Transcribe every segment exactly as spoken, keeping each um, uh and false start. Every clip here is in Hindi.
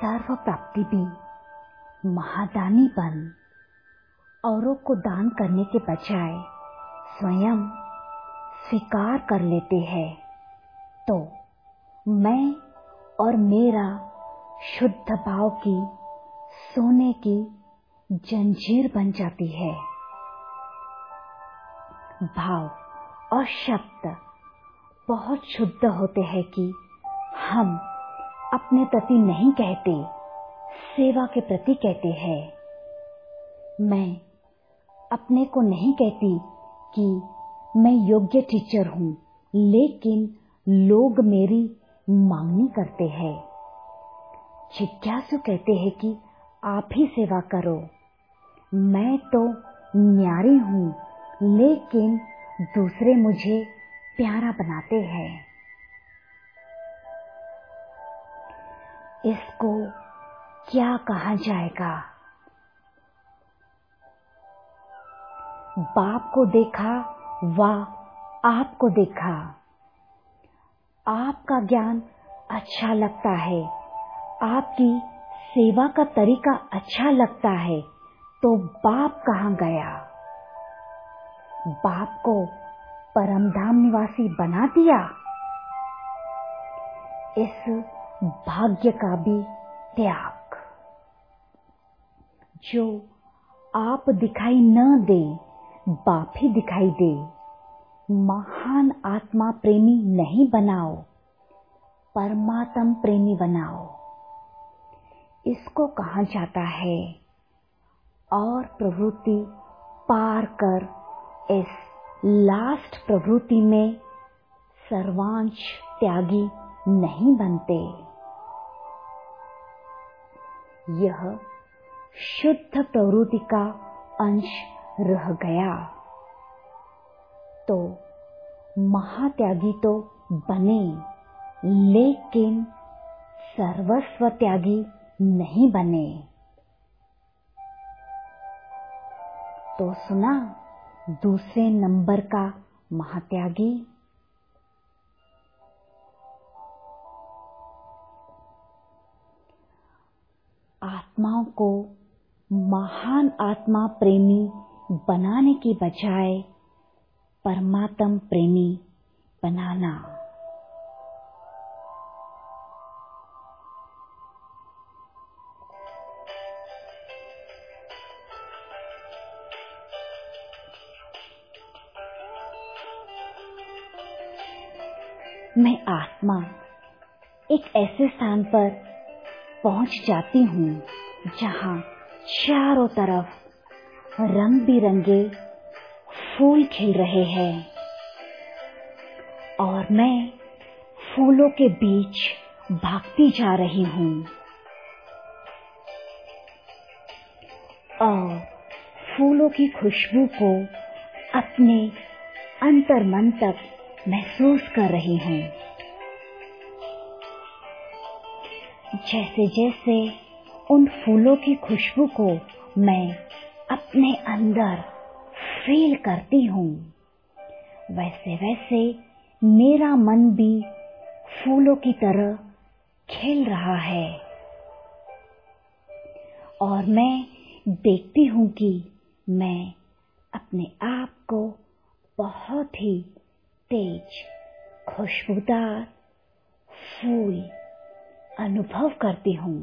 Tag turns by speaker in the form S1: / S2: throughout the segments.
S1: सर्व प्राप्ति भी महादानी बन औरों को दान करने के बजाय स्वयं स्वीकार कर लेते हैं तो मैं और मेरा शुद्ध भाव की सोने की जंजीर बन जाती है। भाव और शब्द बहुत शुद्ध होते हैं कि हम अपने प्रति नहीं कहते, सेवा के प्रति कहते हैं। मैं अपने को नहीं कहती कि मैं योग्य टीचर हूँ, लेकिन लोग मेरी मांगनी करते हैं। जिज्ञासु कहते हैं कि आप ही सेवा करो। मैं तो न्यारी हूँ, लेकिन दूसरे मुझे प्यारा बनाते हैं। इसको क्या कहा जाएगा? बाप को देखा व आपको देखा। आपका ज्ञान अच्छा लगता है, आपकी सेवा का तरीका अच्छा लगता है, तो बाप कहाँ गया? बाप को परमधाम निवासी बना दिया। इस भाग्य का भी त्याग। जो आप दिखाई न दे, बाप ही दिखाई दे। महान आत्मा प्रेमी नहीं बनाओ, परमात्म प्रेमी बनाओ। इसको कहा जाता है। और प्रवृत्ति पार कर इस लास्ट प्रवृत्ति में सर्वांश त्यागी नहीं बनते। यह शुद्ध प्रवृत्ति का अंश रह गया तो महात्यागी तो बने, लेकिन सर्वस्व त्यागी नहीं बने। तो सुना दूसरे नंबर का महात्यागी। आत्माओं को महान आत्मा प्रेमी बनाने की बजाय परमात्म प्रेमी बनाना। मैं आत्मा एक ऐसे स्थान पर पहुंच जाती हूँ जहाँ चारों तरफ रंग बिरंगे फूल खिल रहे हैं और मैं फूलों के बीच भागती जा रही हूँ और फूलों की खुशबू को अपने अंतर्मन तक महसूस कर रही हूँ। जैसे जैसे उन फूलों की खुशबू को मैं अपने अंदर फील करती हूँ, वैसे वैसे मेरा मन भी फूलों की तरह खिल रहा है और मैं देखती हूँ कि मैं अपने आप को बहुत ही तेज खुशबूदार फूल अनुभव करती हूँ।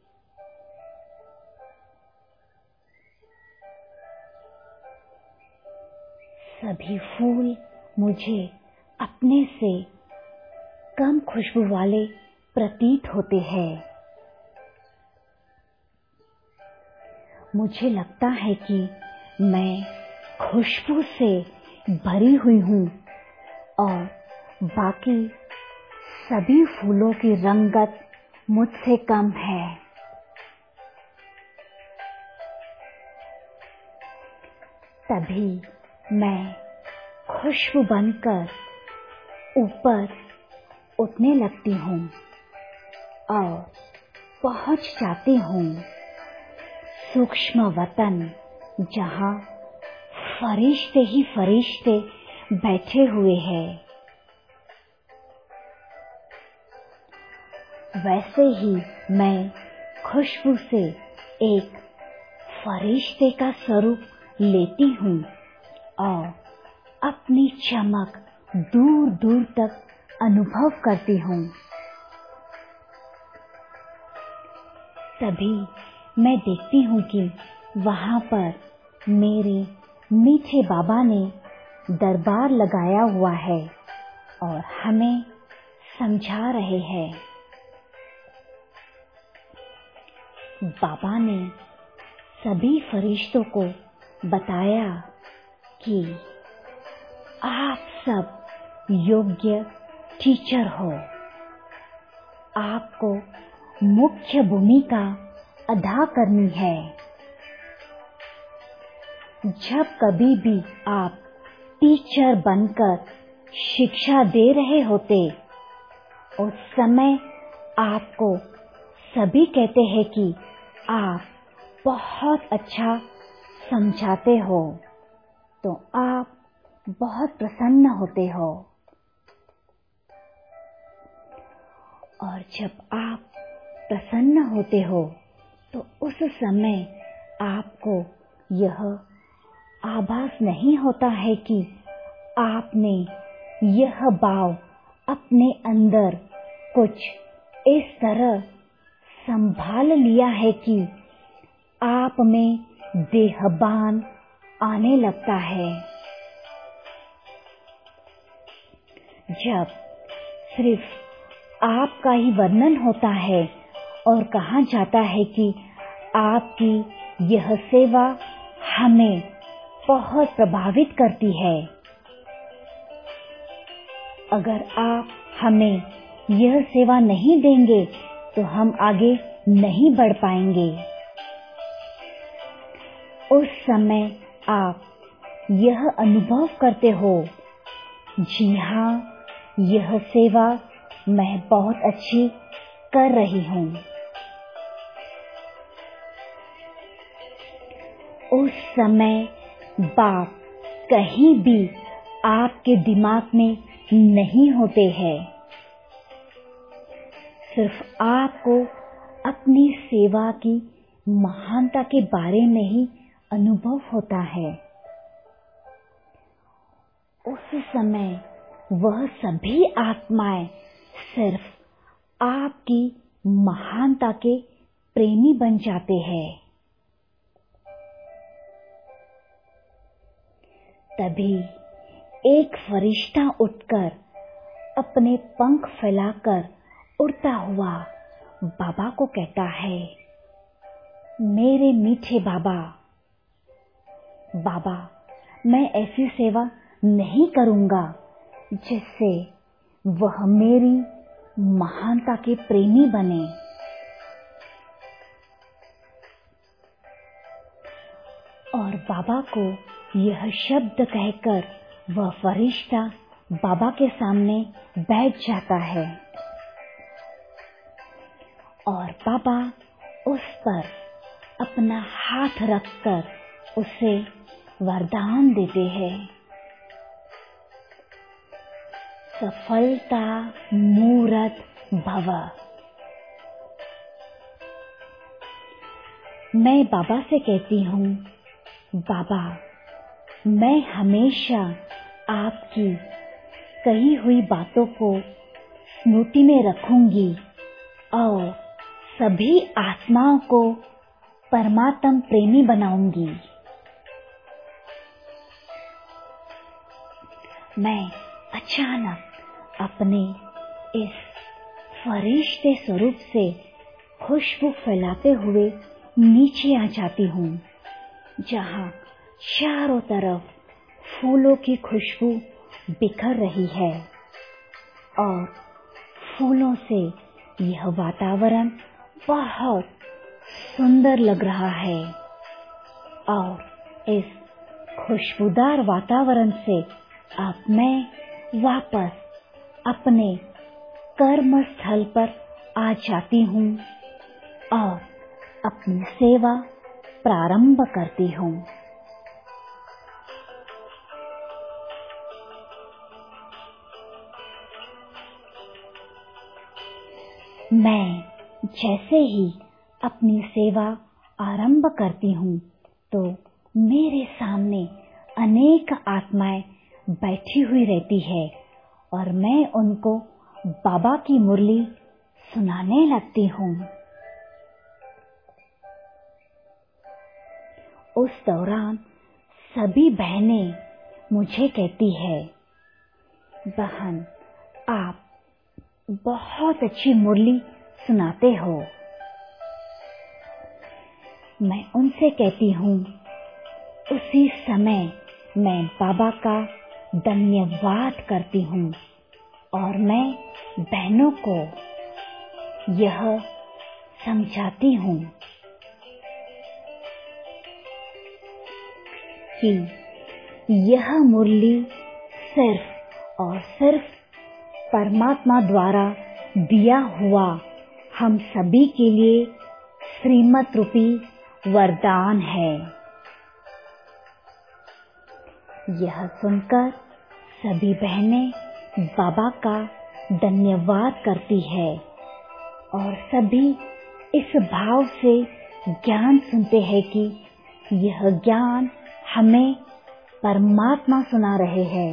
S1: सभी फूल मुझे अपने से कम खुशबू वाले प्रतीत होते हैं। मुझे लगता है कि मैं खुशबू से भरी हुई हूँ और बाकी सभी फूलों की रंगत मुझसे कम है। तभी मैं खुशबू बनकर ऊपर उठने लगती हूँ और पहुँच जाती हूँ सूक्ष्म वतन, जहाँ फरिश्ते ही फरिश्ते बैठे हुए हैं। वैसे ही मैं खुशबू से एक फरिश्ते का स्वरूप लेती हूँ और अपनी चमक दूर दूर तक अनुभव करती हूँ। तभी मैं देखती हूँ कि वहाँ पर मेरे मीठे बाबा ने दरबार लगाया हुआ है और हमें समझा रहे हैं। बाबा ने सभी फरिश्तों को बताया कि आप सब योग्य टीचर हो। आपको मुख्य भूमिका अदा करनी है। जब कभी भी आप टीचर बनकर शिक्षा दे रहे होते, उस समय आपको सभी कहते हैं कि आप बहुत अच्छा समझाते हो, तो आप बहुत प्रसन्न होते हो। और जब आप प्रसन्न होते हो तो उस समय आपको यह आभास नहीं होता है कि आपने यह भाव अपने अंदर कुछ इस तरह संभाल लिया है कि आप में देहभान आने लगता है। जब सिर्फ आपका ही वर्णन होता है और कहा जाता है कि आपकी यह सेवा हमें बहुत प्रभावित करती है। अगर आप हमें यह सेवा नहीं देंगे तो हम आगे नहीं बढ़ पाएंगे। उस समय आप यह अनुभव करते हो, जी हाँ, यह सेवा मैं बहुत अच्छी कर रही हूँ। उस समय बाप कहीं भी आपके दिमाग में नहीं होते हैं। सिर्फ आपको अपनी सेवा की महानता के बारे में ही अनुभव होता है। उस समय वह सभी आत्माएं सिर्फ आपकी महानता के प्रेमी बन जाते हैं। तभी एक फरिश्ता उठकर अपने पंख फैलाकर उड़ता हुआ बाबा को कहता है, मेरे मीठे बाबा, बाबा, मैं ऐसी सेवा नहीं करूंगा जिससे वह मेरी महानता के प्रेमी बने। और बाबा को यह शब्द कहकर वह फरिश्ता बाबा के सामने बैठ जाता है और बाबा उस पर अपना हाथ रखकर उसे वरदान देते हैं, सफलता मूरत भव। मैं बाबा से कहती हूँ, बाबा, मैं हमेशा आपकी कही हुई बातों को स्मृति में रखूंगी और सभी आत्माओं को परमात्म प्रेमी बनाऊंगी। मैं अचानक अपने इस फरिश्ते स्वरूप से खुशबू फैलाते हुए नीचे आ जाती हूँ, जहाँ चारों तरफ फूलों की खुशबू बिखर रही है और फूलों से यह वातावरण बहुत सुंदर लग रहा है। और इस खुशबूदार वातावरण से अब मैं वापस अपने कर्म स्थल पर आ जाती हूँ और अपनी सेवा प्रारंभ करती हूँ। मैं जैसे ही अपनी सेवा आरंभ करती हूँ तो मेरे सामने अनेक आत्माएं बैठी हुई रहती है और मैं उनको बाबा की मुरली सुनाने लगती हूँ। उस दौरान सभी बहनें मुझे कहती है, बहन आप बहुत अच्छी मुरली सुनाते हो। मैं उनसे कहती हूँ, उसी समय मैं बाबा का धन्यवाद करती हूँ और मैं बहनों को यह समझाती हूँ कि यह मुरली सिर्फ और सिर्फ परमात्मा द्वारा दिया हुआ हम सभी के लिए श्रीमत रूपी वरदान है। यह सुनकर सभी बहनें बाबा का धन्यवाद करती है और सभी इस भाव से ज्ञान सुनते हैं कि यह ज्ञान हमें परमात्मा सुना रहे हैं।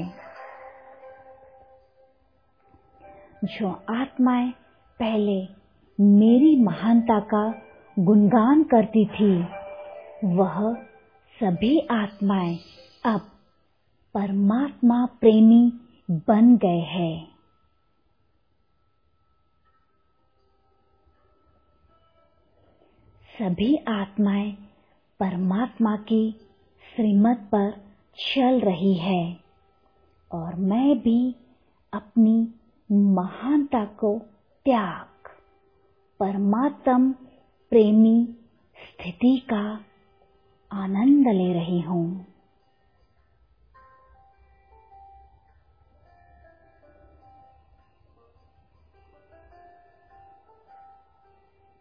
S1: जो आत्माएं पहले मेरी महानता का गुणगान करती थी, वह सभी आत्माएं अब परमात्मा प्रेमी बन गए हैं। सभी आत्माएं परमात्मा की श्रीमत पर चल रही है और मैं भी अपनी महानता को त्याग परमात्म प्रेमी स्थिति का आनंद ले रही हूँ।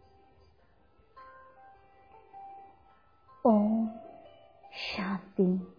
S1: ओम शांति।